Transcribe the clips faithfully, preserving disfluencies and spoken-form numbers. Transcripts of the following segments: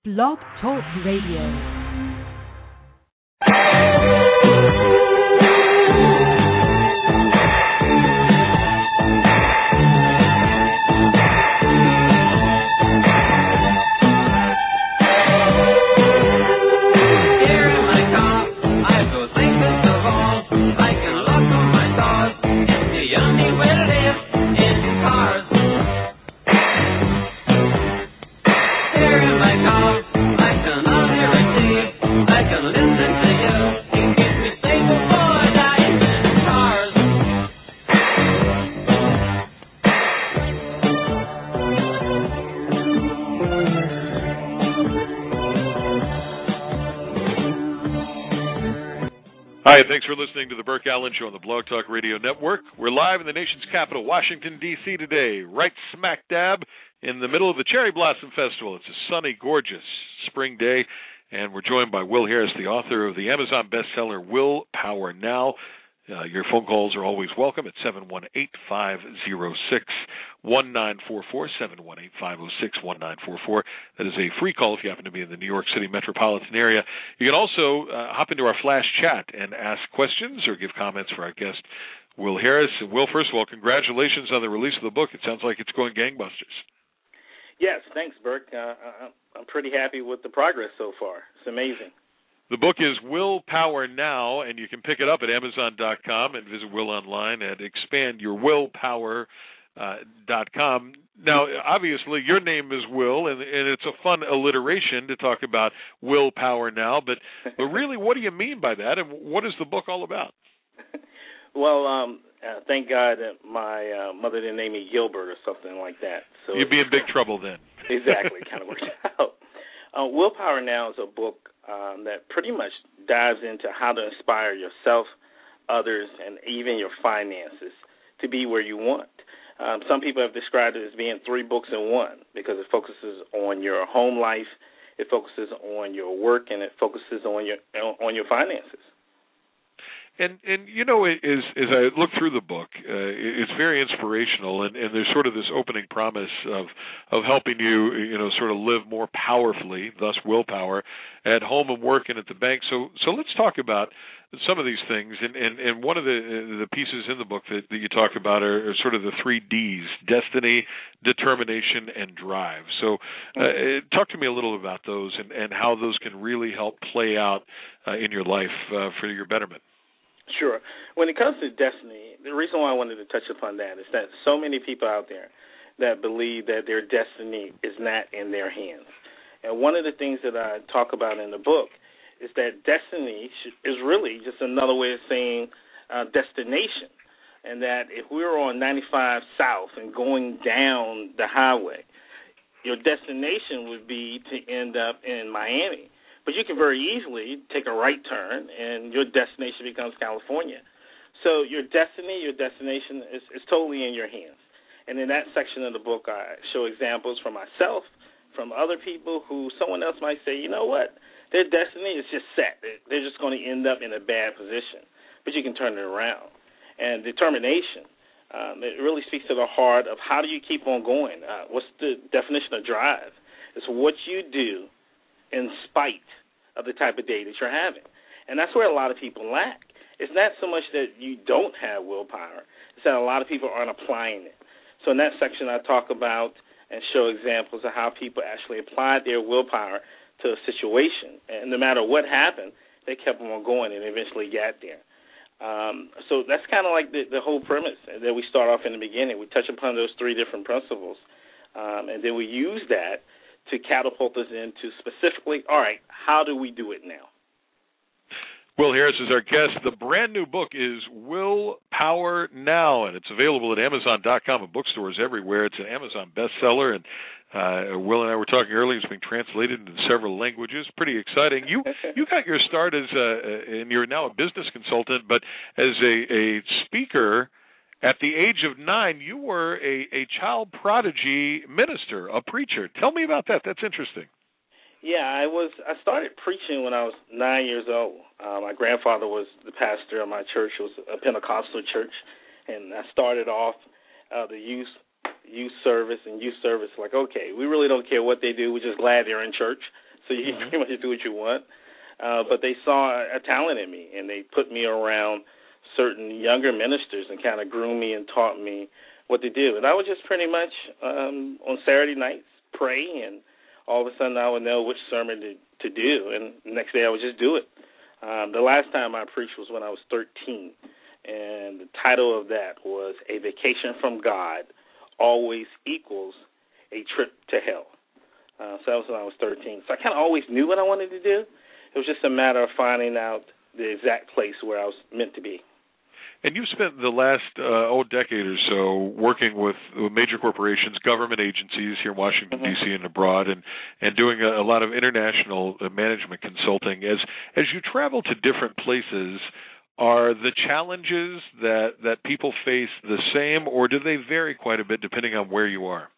Blog Talk Radio. Hi, thanks for listening to the Burke Allen Show on the Blog Talk Radio Network. We're live in the nation's capital, Washington, D C today, right smack dab in the middle of the Cherry Blossom Festival. It's a sunny, gorgeous spring day, and we're joined by Will Harris, the author of the Amazon bestseller, Willpower Now. Uh, your phone calls are always welcome at seven one eight, five oh six, one nine four four, seven one eight, five oh six, one nine four four. That is a free call if you happen to be in the New York City metropolitan area. You can also uh, hop into our flash chat and ask questions or give comments for our guest, Will Harris. And Will, first of all, congratulations on the release of the book. It sounds like it's going gangbusters. Yes, thanks, Burke. Uh, I'm pretty happy with the progress so far. It's amazing. The book is Willpower Now, and you can pick it up at amazon dot com and visit Will online at expand your willpower dot com. Now, obviously, your name is Will, and, and it's a fun alliteration to talk about Willpower Now, but, but really, what do you mean by that, and what is the book all about? Well, um, uh, thank God that my uh, mother didn't name me Gilbert or something like that. So You'd be in big trouble then. Exactly, kind of works out. Uh, Willpower Now is a book um, that pretty much dives into how to inspire yourself, others, and even your finances to be where you want. Um, some people have described it as being three books in one because it focuses on your home life, it focuses on your work, and it focuses on your on your finances. And, and you know, as, as I look through the book, uh, it's very inspirational, and, and there's sort of this opening promise of of helping you, you know, sort of live more powerfully, thus willpower, at home and work and at the bank. So so let's talk about some of these things. And, and, and one of the the pieces in the book that, that you talk about are, are sort of the three Ds: destiny, determination, and drive. So uh, talk to me a little about those and, and how those can really help play out uh, in your life uh, for your betterment. Sure. When it comes to destiny, the reason why I wanted to touch upon that is that so many people out there that believe that their destiny is not in their hands. And one of the things that I talk about in the book is that destiny is really just another way of saying uh, destination, and that if we were on ninety-five South and going down the highway, your destination would be to end up in Miami. But you can very easily take a right turn, and your destination becomes California. So your destiny, your destination is, is totally in your hands. And in that section of the book, I show examples from myself, from other people who someone else might say, you know what, their destiny is just set. They're just going to end up in a bad position. But you can turn it around. And determination, um, it really speaks to the heart of how do you keep on going. Uh, what's the definition of drive? It's what you do in spite of the type of day that you're having. And that's where a lot of people lack. It's not so much that you don't have willpower. It's that a lot of people aren't applying it. So in that section, I talk about and show examples of how people actually applied their willpower to a situation. And no matter what happened, they kept on going and eventually got there. Um, so that's kind of like the, the whole premise that we start off in the beginning. We touch upon those three different principles, um, and then we use that to catapult us into specifically, all right, how do we do it now? Will Harris is our guest. The brand new book is Willpower Now, and it's available at amazon dot com and bookstores everywhere. It's an Amazon bestseller, and uh, Will and I were talking earlier. It's being translated into several languages. Pretty exciting. You you got your start as a, and you're now a business consultant, but as a, a speaker. At the age of nine, you were a, a child prodigy minister, a preacher. Tell me about that. That's interesting. Yeah, I was. I started preaching when I was nine years old. Uh, my grandfather was the pastor of my church. It was a Pentecostal church, and I started off uh, the youth youth service and youth service. Like, okay, we really don't care what they do. We're just glad they're in church. so you mm-hmm. can pretty much do what you want. Uh, but they saw a, a talent in me, and they put me around certain younger ministers and kind of groomed me and taught me what to do. And I would just pretty much, um, on Saturday nights, pray, and all of a sudden I would know which sermon to, to do, and the next day I would just do it. Um, the last time I preached was when I was thirteen, and the title of that was A Vacation from God Always Equals a Trip to Hell. Uh, so that was when I was thirteen. So I kind of always knew what I wanted to do. It was just a matter of finding out the exact place where I was meant to be. And you've spent the last uh, oh decade or so working with major corporations, government agencies here in Washington, mm-hmm. D C and abroad, and, and doing a, a lot of international uh, management consulting. As as you travel to different places, are the challenges that, that people face the same, or do they vary quite a bit depending on where you are?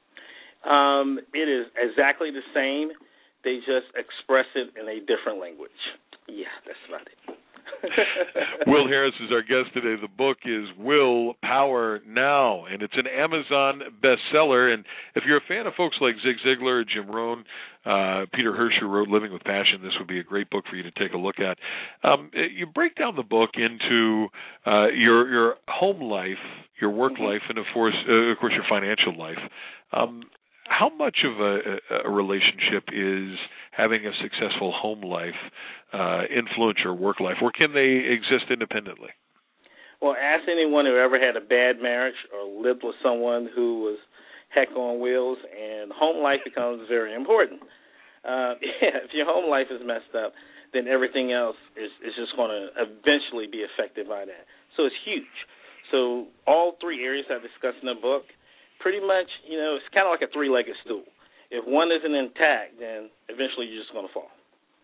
Um, it is exactly the same. They just express it in a different language. Yeah, that's about it. Will Harris is our guest today. The book is Will Power Now, and it's an Amazon bestseller. And if you're a fan of folks like Zig Ziglar, Jim Rohn, uh, Peter Hirsch, who wrote Living with Passion, this would be a great book for you to take a look at. Um, you break down the book into uh, your your home life, your work mm-hmm. life, and of course, uh, of course, your financial life. Um, How much of a, a relationship is having a successful home life uh, influence your work life, or can they exist independently? Well, ask anyone who ever had a bad marriage or lived with someone who was heck on wheels, and home life becomes very important. Uh, yeah, if your home life is messed up, then everything else is, is just going to eventually be affected by that. So it's huge. So all three areas I discussed in the book, pretty much, you know, it's kind of like a three-legged stool. If one isn't intact, then eventually you're just going to fall.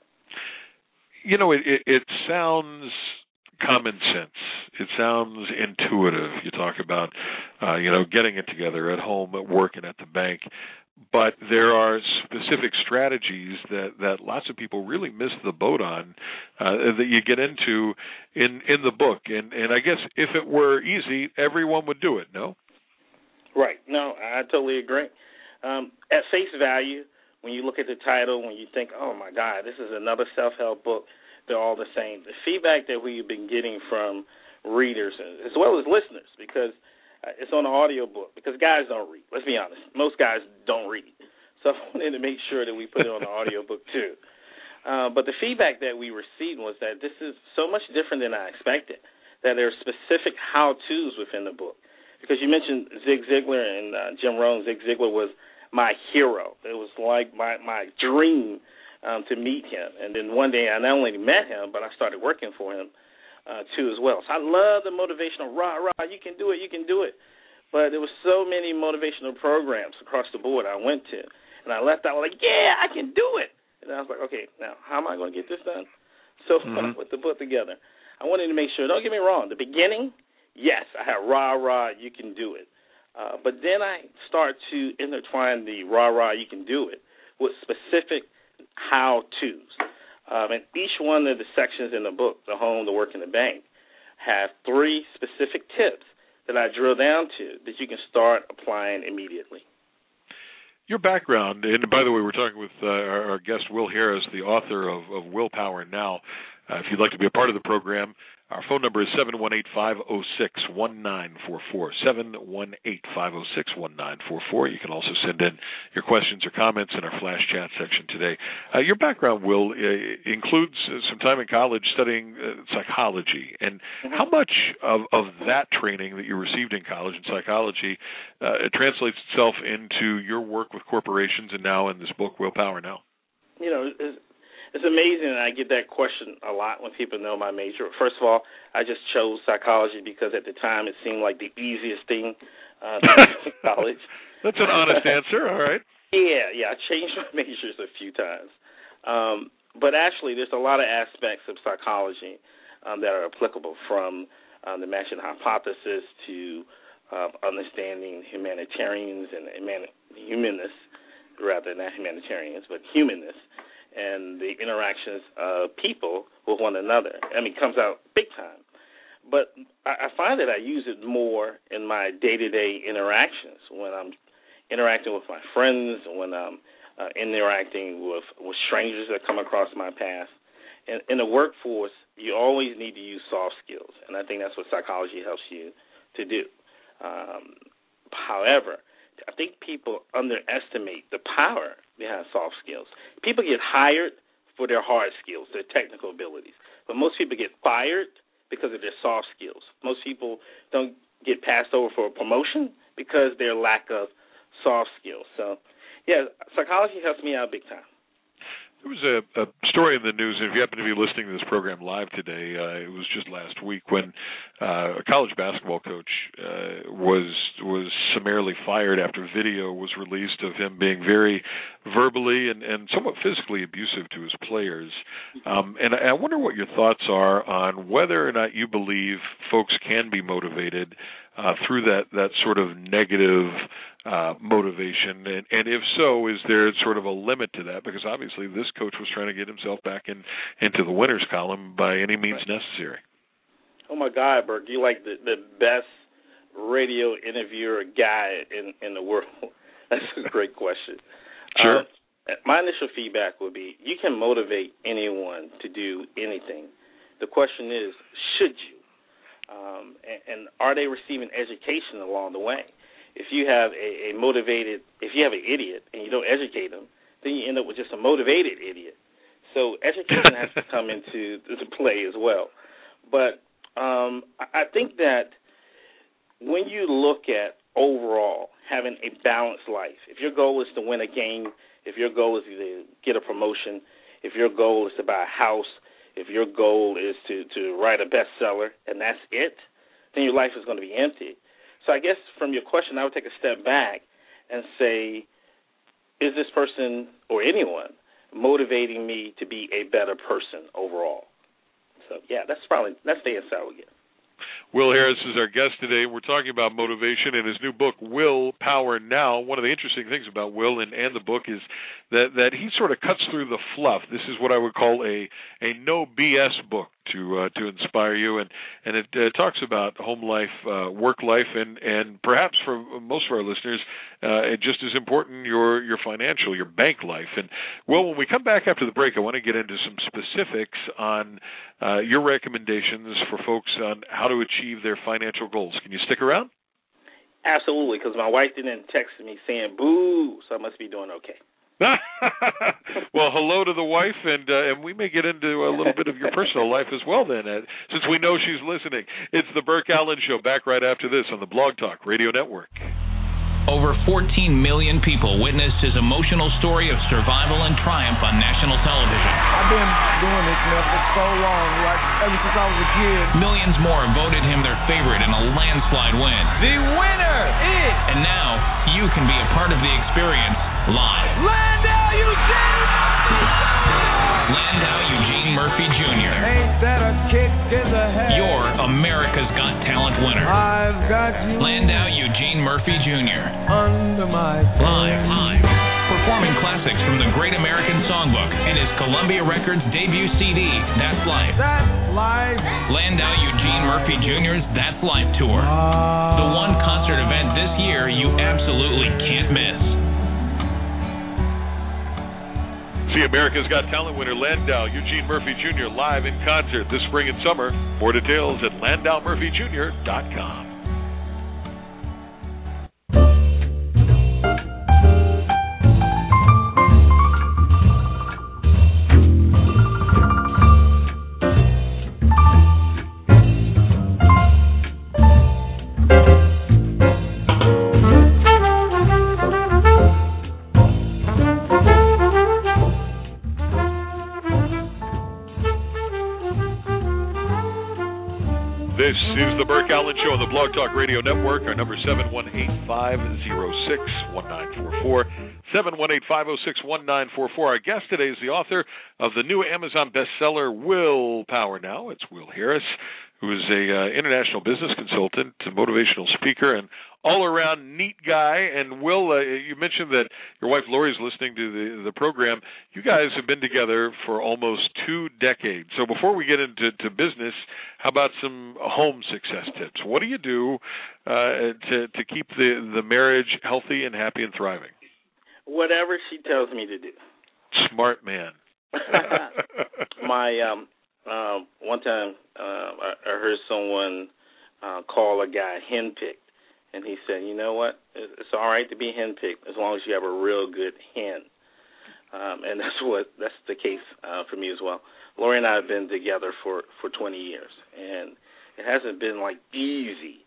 You know, it, it, it sounds common sense. It sounds intuitive. You talk about, uh, you know, getting it together at home, at work, and at the bank. But there are specific strategies that, that lots of people really miss the boat on uh, that you get into in, in the book. And, and I guess if it were easy, everyone would do it, no? Right. No, I totally agree. Um, at face value, when you look at the title, when you think, oh, my God, this is another self-help book, they're all the same. The feedback that we've been getting from readers as well as listeners, because uh, it's on an audio book, because guys don't read. Let's be honest. Most guys don't read. So I wanted to make sure that we put it on the audio book, too. Uh, but the feedback that we received was that this is so much different than I expected, that there are specific how-tos within the book. Because you mentioned Zig Ziglar and uh, Jim Rohn. Zig Ziglar was my hero. It was like my, my dream um, to meet him. And then one day I not only met him, but I started working for him, uh, too, as well. So I love the motivational, rah, rah, you can do it, you can do it. But there were so many motivational programs across the board I went to. And I left out like, yeah, I can do it. And I was like, okay, now how am I going to get this done? So mm-hmm. I put the book together. I wanted to make sure, don't get me wrong, the beginning, yes, I had rah-rah, you can do it. Uh, but then I start to intertwine the rah-rah, you can do it with specific how-tos. Um, and each one of the sections in the book, the home, the work, and the bank, have three specific tips that I drill down to that you can start applying immediately. Your background, and by the way, we're talking with uh, our, our guest, Will Harris, the author of, of Will Power Now. Uh, if you'd like to be a part of the program, our phone number is seven one eight, five oh six, one nine four four, seven one eight, five oh six, one nine four four. You can also send in your questions or comments in our flash chat section today. Uh, your background, Will, uh, includes uh, some time in college studying uh, psychology. And mm-hmm. how much of, of that training that you received in college in psychology uh, it translates itself into your work with corporations and now in this book, Will Power Now? You know, it's, It's amazing, and I get that question a lot when people know my major. First of all, I just chose psychology because at the time it seemed like the easiest thing uh, to do in college. That's an honest answer, all right. Yeah, yeah, I changed my majors a few times. Um, but actually, there's a lot of aspects of psychology um, that are applicable, from um, the matching hypothesis to uh, understanding humanitarians and humanists, rather not humanitarians, but humanists, and the interactions of people with one another. I mean, it comes out big time. But I, I find that I use it more in my day-to-day interactions, when I'm interacting with my friends, when I'm uh, interacting with, with strangers that come across my path. And in the workforce, you always need to use soft skills, and I think that's what psychology helps you to do. Um, however, I think people underestimate the power behind soft skills. People get hired for their hard skills, their technical abilities, but most people get fired because of their soft skills. Most people don't get passed over for a promotion because of their lack of soft skills. So, yeah, psychology helps me out big time. There was a, a story in the news, and if you happen to be listening to this program live today, uh, it was just last week when uh, a college basketball coach uh, was was summarily fired after video was released of him being very verbally and, and somewhat physically abusive to his players. Um, and I, I wonder what your thoughts are on whether or not you believe folks can be motivated uh, through that, that sort of negative Uh, motivation, and, and if so, is there sort of a limit to that? Because obviously this coach was trying to get himself back in into the winners column by any means right. necessary. Oh my God, Bert, you're like the, the best radio interviewer guy in, in the world. That's a great question. Sure. Uh, my initial feedback would be you can motivate anyone to do anything. The question is, should you? Um, and, and are they receiving education along the way? If you have a, a motivated, if you have an idiot and you don't educate them, then you end up with just a motivated idiot. So education has to come into the play as well. But um, I think that when you look at overall having a balanced life, if your goal is to win a game, if your goal is to get a promotion, if your goal is to buy a house, if your goal is to, to write a bestseller, and that's it, then your life is going to be empty. So I guess from your question, I would take a step back and say, is this person or anyone motivating me to be a better person overall? So, yeah, that's probably that's the answer I would get. Will Harris is our guest today. We're talking about motivation and his new book, Will Power Now. One of the interesting things about Will and, and the book is that, that he sort of cuts through the fluff. This is what I would call a, a no B S book to uh, to inspire you, and and it uh, talks about home life, uh, work life, and and perhaps for most of our listeners, uh, just as important, your your financial, your bank life. And well, when we come back after the break, I want to get into some specifics on uh, your recommendations for folks on how to achieve their financial goals. Can you stick around? Absolutely, because my wife didn't text me saying "boo," so I must be doing okay. Well, hello to the wife, and uh, and we may get into a little bit of your personal life as well then, Ed, since we know she's listening. It's the Burke Allen Show, back right after this on the Blog Talk Radio Network. Over fourteen million people witnessed his emotional story of survival and triumph on national television. I've been doing this now for so long, like ever since I was a kid. Millions more voted him their favorite in a landslide win. The winner is... And now, you can be a part of the experience live. Landau Eugene Murphy! Landau Eugene Murphy Junior Ain't that a kick in the head? You're America's Got Talent winner. I've got you... Landau Eugene Murphy Junior Under my... Live, live. Performing classics from the Great American Songbook and his Columbia Records debut C D, That's Life. That's Life. Landau Eugene Murphy Junior's That's Life Tour. Uh... The one concert event this year you absolutely can't miss. See America's Got Talent winner Landau Eugene Murphy Junior live in concert this spring and summer. More details at landau murphy junior dot com. This is the Burke Allen Show on the Blog Talk Radio Network. Our number is seven one eight, five oh six, one nine four four, seven one eight, five oh six, one nine four four. Our guest today is the author of the new Amazon bestseller, Will Power Now. It's Will Harris, who is a uh, international business consultant, a motivational speaker, and all-around neat guy. And Will, uh, you mentioned that your wife Lori is listening to the, the program. You guys have been together for almost two decades. So before we get into to business, how about some home success tips? What do you do uh, to to keep the, the marriage healthy and happy and thriving? Whatever she tells me to do. Smart man. My um, uh, one time uh, I, I heard someone uh, call a guy henpicked, and he said, "You know what? It's all right to be henpicked as long as you have a real good hen." Um, and that's what that's the case uh, for me as well. Lori and I have been together for, for twenty years, and it hasn't been like easy.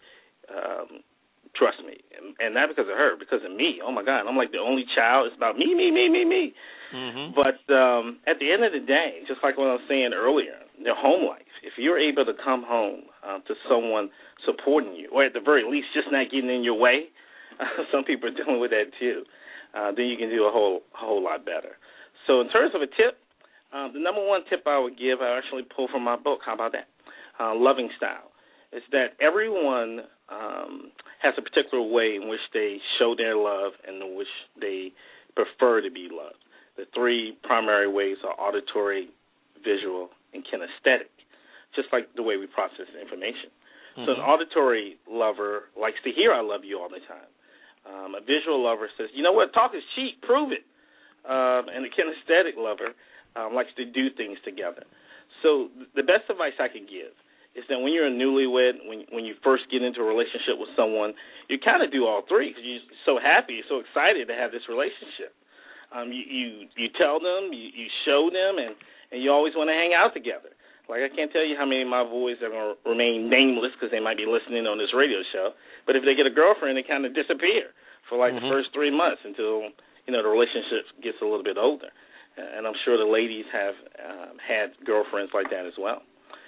Um, trust me, and, and not because of her, because of me. Oh my God, I'm like the only child. It's about me, me, me, me, me. Mm-hmm. But um, at the end of the day, just like what I was saying earlier, their home life, if you're able to come home uh, to someone supporting you, or at the very least just not getting in your way, uh, some people are dealing with that too, uh, then you can do a whole a whole lot better. So in terms of a tip, uh, the number one tip I would give, I actually pulled from my book. How about that? Uh, Loving Style. Is that everyone um, has a particular way in which they show their love and in which they prefer to be loved. The three primary ways are auditory, visual, and kinesthetic, just like the way we process information. Mm-hmm. So an auditory lover likes to hear I love you all the time. Um, a visual lover says, you know what, talk is cheap, prove it. Um, and a kinesthetic lover um, likes to do things together. So the best advice I could give is that when you're a newlywed, when when you first get into a relationship with someone, you kind of do all three because you're so happy, you're so excited to have this relationship. Um, you, you you tell them, you, you show them, and, and you always want to hang out together. Like I can't tell you how many of my boys are going to remain nameless because they might be listening on this radio show, but if they get a girlfriend, they kind of disappear for like mm-hmm. the first three months until, you know, the relationship gets a little bit older. And I'm sure the ladies have um, had girlfriends like that as well.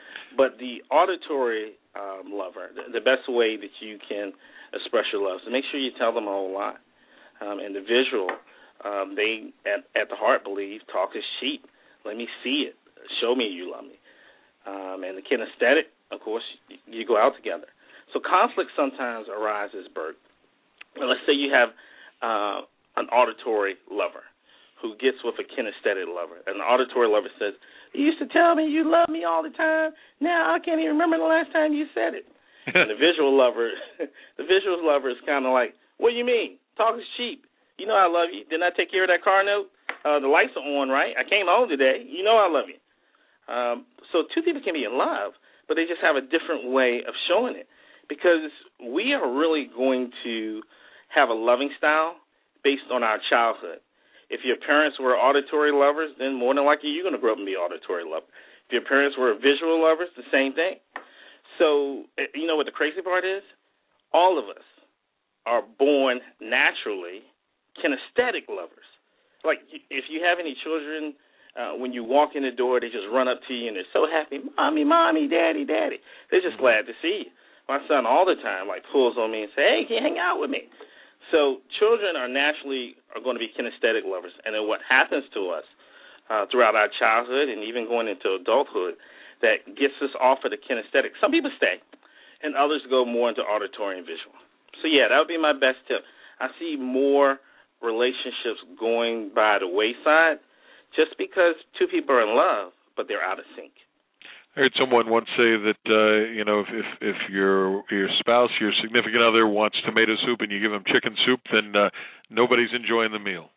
But the auditory um, lover, the, the best way that you can express your love is to make sure you tell them a whole lot. Um, and the visual, um, they, at, at the heart, believe talk is cheap. Let me see it. Show me you love me. Um, and the kinesthetic, of course, you, you go out together. So conflict sometimes arises, Bert. Well, let's say you have uh, an auditory lover who gets with a kinesthetic lover. And the auditory lover says, you used to tell me you love me all the time. Now I can't even remember the last time you said it. And the visual lover, the visual lover is kind of like, what do you mean? Talk is cheap. You know I love you. Didn't I take care of that car note? Uh, the lights are on, right? I came home today. You know I love you. Um, so two people can be in love, but they just have a different way of showing it because we are really going to have a loving style based on our childhood. If your parents were auditory lovers, then more than likely you're going to grow up and be auditory lover. If your parents were visual lovers, the same thing. So, you know what the crazy part is? All of us are born naturally kinesthetic lovers. Like, if you have any children, uh, when you walk in the door, they just run up to you and they're so happy, Mommy, Mommy, Daddy, Daddy. They're just glad to see you. My son all the time, like, pulls on me and says, hey, can you hang out with me? So children are naturally are going to be kinesthetic lovers. And then what happens to us uh, throughout our childhood and even going into adulthood that gets us off of the kinesthetic. Some people stay, and others go more into auditory and visual. So, yeah, that would be my best tip. I see more relationships going by the wayside just because two people are in love, but they're out of sync. I heard someone once say that uh, you know if, if if your your spouse, your significant other wants tomato soup and you give them chicken soup, then uh, nobody's enjoying the meal.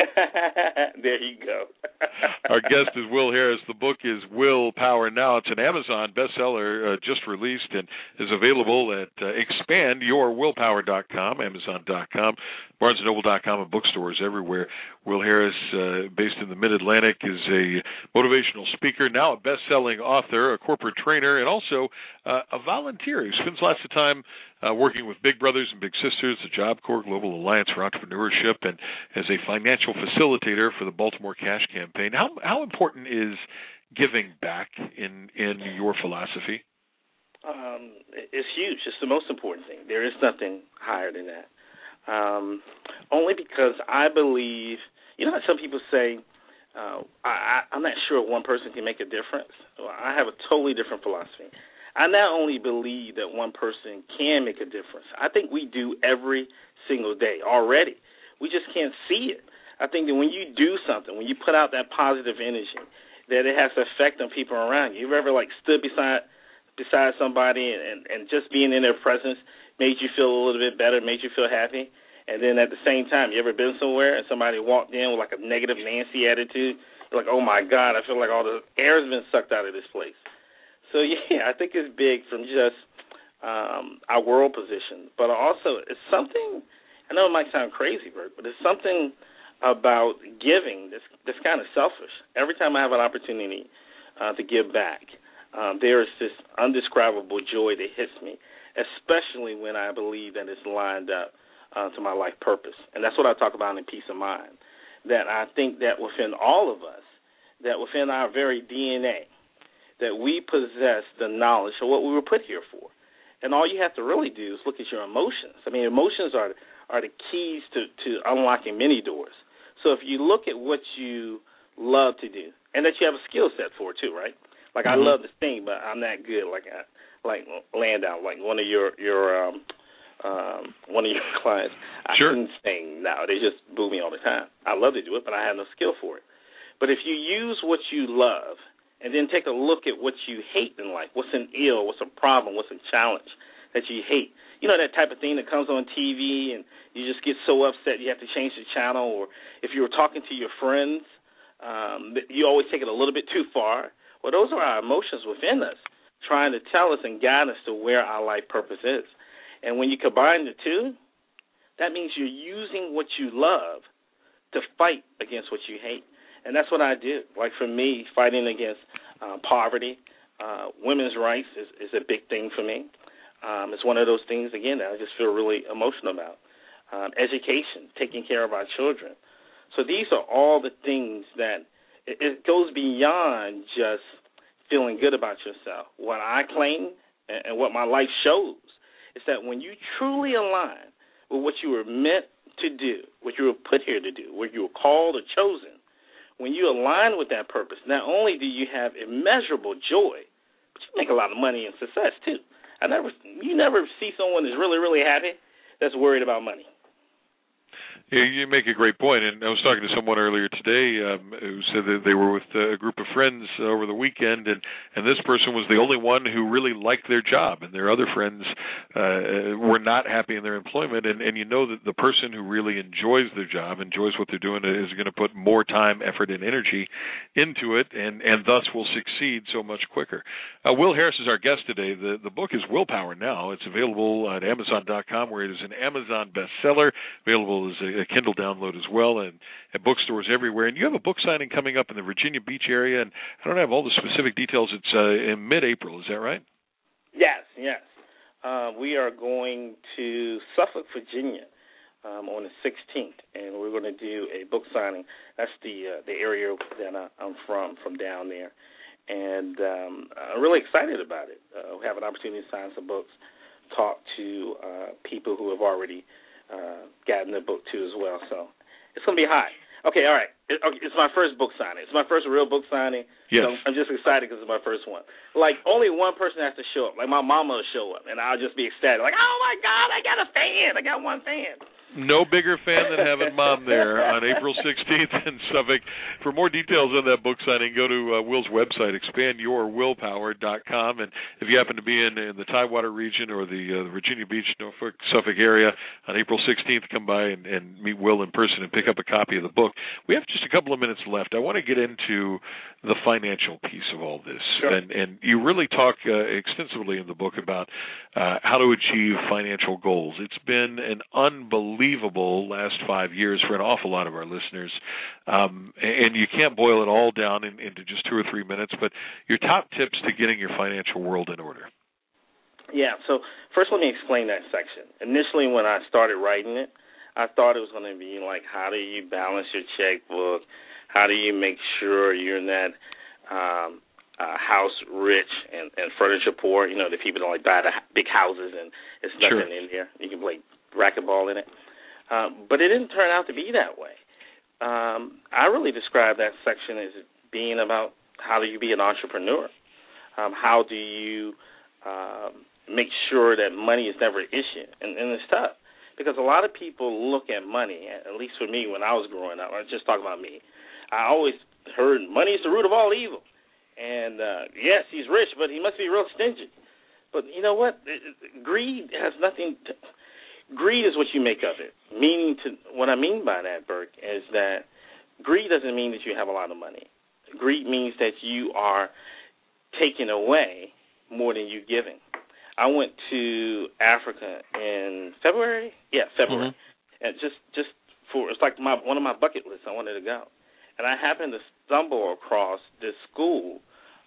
There you go. Our guest is Will Harris. The book is Willpower Now. It's an Amazon bestseller, uh, just released, and is available at uh, expand your willpower dot com, amazon dot com, barnes and noble dot com, and bookstores everywhere. Will Harris, uh, based in the Mid-Atlantic, is a motivational speaker, now a best-selling author, a corporate trainer, and also uh, a volunteer who spends lots of time uh, working with Big Brothers and Big Sisters, the Job Corps Global Alliance for Entrepreneurship, and as a financial facilitator for the Baltimore Cash Campaign. How how important is giving back in, in your philosophy? Um, it's huge. It's the most important thing. There is nothing higher than that. Um, only because I believe, you know how some people say, uh, I, I'm not sure one person can make a difference. Well, I have a totally different philosophy. I not only believe that one person can make a difference, I think we do every single day already. We just can't see it. I think that when you do something, when you put out that positive energy, that it has an effect on people around you. You ever, like, stood beside beside somebody and, and, and just being in their presence made you feel a little bit better, made you feel happy? And then at the same time, you ever been somewhere and somebody walked in with like a negative Nancy attitude? You're like, oh, my God, I feel like all the air has been sucked out of this place. So, yeah, I think it's big from just um, our world position. But also it's something, I know it might sound crazy, Bert, but it's something about giving that's, that's kind of selfish. Every time I have an opportunity uh, to give back, um, there is this undescribable joy that hits me, especially when I believe that it's lined up uh, to my life purpose. And that's what I talk about in Peace of Mind, that I think that within all of us, that within our very D N A, that we possess the knowledge of what we were put here for. And all you have to really do is look at your emotions. I mean, emotions are are the keys to, to unlocking many doors. So if you look at what you love to do, and that you have a skill set for too, right? Like mm-hmm. I love to sing, but I'm not good. Like I, like Landau, like one of your your um, um, one of your clients. I sure. couldn't sing now. They just boo me all the time. I love to do it, but I have no skill for it. But if you use what you love, and then take a look at what you hate in life. What's an ill? What's a problem? What's a challenge that you hate? You know, that type of thing that comes on T V and you just get so upset you have to change the channel. Or if you were talking to your friends, um, you always take it a little bit too far. Well, those are our emotions within us trying to tell us and guide us to where our life purpose is. And when you combine the two, that means you're using what you love to fight against what you hate. And that's what I do. Like for me, fighting against uh, poverty, uh, women's rights is, is a big thing for me. Um, it's one of those things, again, that I just feel really emotional about. Um, education, taking care of our children. So these are all the things that it, it goes beyond just feeling good about yourself. What I claim and, and what my life shows is that when you truly align with what you were meant to do, what you were put here to do, what you were called or chosen, when you align with that purpose, not only do you have immeasurable joy, but you make a lot of money and success too. I never, you never see someone that's really, really happy that's worried about money. Yeah, you make a great point, and I was talking to someone earlier today um, who said that they were with a group of friends over the weekend, and, and this person was the only one who really liked their job, and their other friends uh, were not happy in their employment, and, and you know that the person who really enjoys their job, enjoys what they're doing, is going to put more time, effort, and energy into it, and, and thus will succeed so much quicker. Uh, Will Harris is our guest today. The, the book is Willpower Now. It's available at Amazon dot com, where it is an Amazon bestseller, available as a a Kindle download as well, and at bookstores everywhere. And you have a book signing coming up in the Virginia Beach area, and I don't have all the specific details. It's uh, in mid-April. Is that right? Yes, yes. Uh, we are going to Suffolk, Virginia, um, on the sixteenth, and we're going to do a book signing. That's the uh, the area that I, I'm from, from down there. And um, I'm really excited about it. Uh, we have an opportunity to sign some books, talk to uh, people who have already Uh, gotten the book too as well, so it's gonna be high. Okay, all right. It, okay, it's my first book signing. It's my first real book signing. Yes. So I'm just excited because it's my first one. Like only one person has to show up. Like my mama will show up, and I'll just be ecstatic. Like, oh my God, I got a fan. I got one fan. No bigger fan than having Mom there on April sixteenth in Suffolk. For more details on that book signing, go to uh, Will's website, expand your willpower dot com. And if you happen to be in, in the Tidewater region or the uh, Virginia Beach, Norfolk, Suffolk area on April sixteenth, come by and, and meet Will in person and pick up a copy of the book. We have just a couple of minutes left. I want to get into the financial piece of all this. Sure. And, and you really talk uh, extensively in the book about uh, how to achieve financial goals. It's been an unbelievable last five years for an awful lot of our listeners. Um, and you can't boil it all down in, into just two or three minutes, but your top tips to getting your financial world in order. Yeah, so first let me explain that section. Initially when I started writing it, I thought it was going to be like, how do you balance your checkbook? How do you make sure you're not um, uh, house rich and, and furniture poor? You know, the people don't like buy the big houses and it's nothing Sure. in there. You can play racquetball in it. Um, but it didn't turn out to be that way. Um, I really describe that section as being about how do you be an entrepreneur? Um, how do you um, make sure that money is never an issue? And, and it's tough. Because a lot of people look at money, at least for me when I was growing up, I'm just talking about me, I always heard money is the root of all evil. And, uh, yes, he's rich, but he must be real stingy. But you know what? Greed has nothing to, greed is what you make of it. Meaning to what I mean by that, Burke, is that greed doesn't mean that you have a lot of money. Greed means that you are taking away more than you're giving. I went to Africa in February. Yeah, February, mm-hmm. and just just for it's like my one of my bucket lists. I wanted to go, and I happened to stumble across this school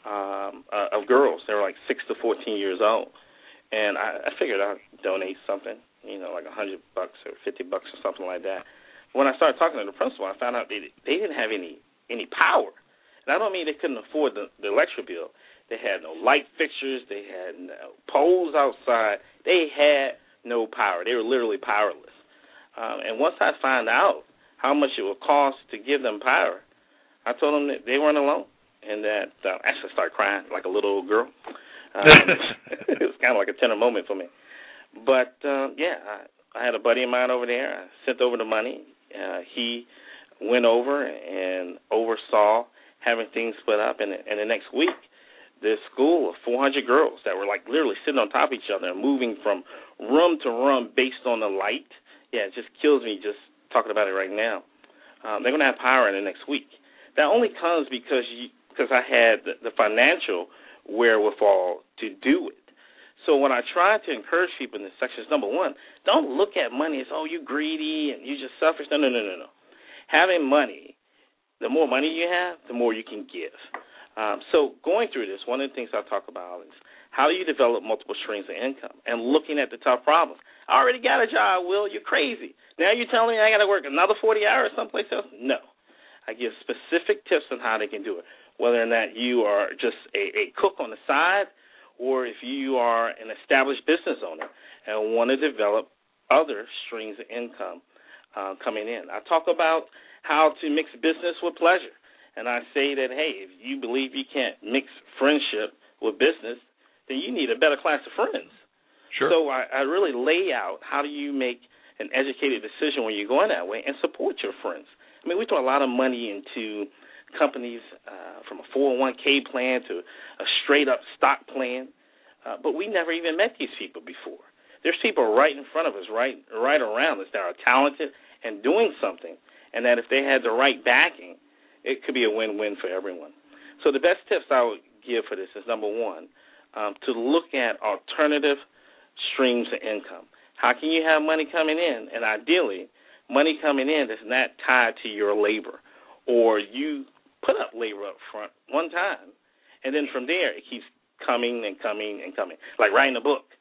um, uh, of girls. They were like six to fourteen years old, and I, I figured I'd donate something, you know, like a hundred bucks or fifty bucks or something like that. When I started talking to the principal, I found out they they didn't have any any power, and I don't mean they couldn't afford the, the electric bill. They had no light fixtures. They had no poles outside. They had no power. They were literally powerless. Um, and once I found out how much it would cost to give them power, I told them that they weren't alone, and that uh, actually I started crying like a little old girl. Um, it was kind of like a tender moment for me. But, uh, yeah, I, I had a buddy of mine over there. I sent over the money. Uh, he went over and oversaw having things split up, and, and the next week, this school of four hundred girls that were like literally sitting on top of each other and moving from room to room based on the light. Yeah, it just kills me just talking about it right now. Um, they're going to have power in the next week. That only comes because you, because I had the, the financial wherewithal to do it. So when I try to encourage people in this section is, number one, don't look at money as, oh, you're greedy and you're just selfish. No, no, no, no, no. Having money, the more money you have, the more you can give. Um, so going through this, one of the things I talk about is how do you develop multiple streams of income and looking at the tough problems. I already got a job, Will. You're crazy. Now you're telling me I got to work another forty hours someplace else? No. I give specific tips on how they can do it, whether or not you are just a, a cook on the side or if you are an established business owner and want to develop other streams of income uh, coming in. I talk about how to mix business with pleasure. And I say that, hey, if you believe you can't mix friendship with business, then you need a better class of friends. Sure. So I, I really lay out how do you make an educated decision when you're going that way and support your friends. I mean, we throw a lot of money into companies uh, from a four oh one k plan to a straight-up stock plan, uh, but we never even met these people before. There's people right in front of us, right, right around us that are talented and doing something, and that if they had the right backing, it could be a win-win for everyone. So the best tips I would give for this is, number one, um, to look at alternative streams of income. How can you have money coming in, and ideally, money coming in that's not tied to your labor, or you put up labor up front one time, and then from there it keeps coming and coming and coming, like writing a book.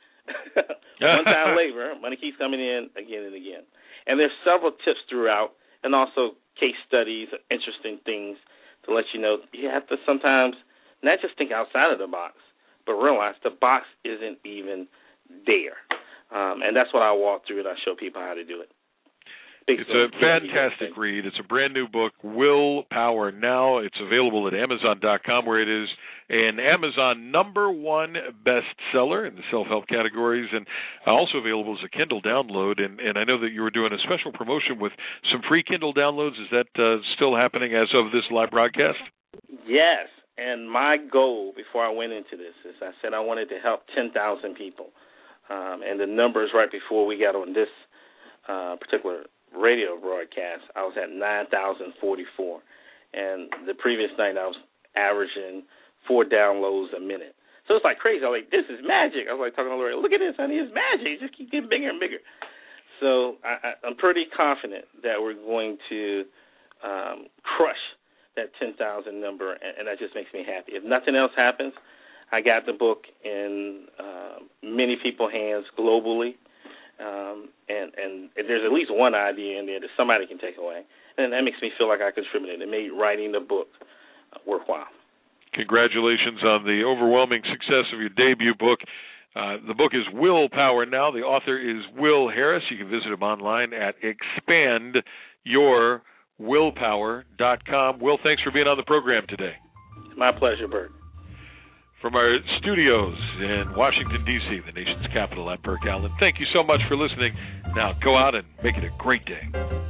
One-time labor, money keeps coming in again and again. And there's several tips throughout, and also case studies, interesting things to let you know you have to sometimes not just think outside of the box, but realize the box isn't even there. Um, and that's what I walk through, and I show people how to do it. Big it's a fantastic read. It's a brand new book, Willpower Now. It's available at Amazon dot com, where it is an Amazon number one bestseller in the self-help categories, and also available as a Kindle download. And, and I know that you were doing a special promotion with some free Kindle downloads. Is that uh, still happening as of this live broadcast? Yes. And my goal before I went into this is I said I wanted to help ten thousand people. Um, and the numbers right before we got on this uh, particular radio broadcast, I was at nine thousand forty-four. And the previous night I was averaging four downloads a minute. So it's like crazy. I was like, this is magic. I was like talking to Lori, look at this, honey, it's magic. It just keeps getting bigger and bigger. So I, I, I'm pretty confident that we're going to um, crush that ten thousand number, and, and that just makes me happy. If nothing else happens, I got the book in uh, many people's hands globally. Um, and, and there's at least one idea in there that somebody can take away. And that makes me feel like I contributed. It made writing the book uh, worthwhile. Congratulations on the overwhelming success of your debut book. Uh, the book is Willpower Now. The author is Will Harris. You can visit him online at expand your willpower dot com. Will, thanks for being on the program today. My pleasure, Bert. From our studios in Washington, D C, the nation's capital, I'm Burke Allen. Thank you so much for listening. Now, go out and make it a great day.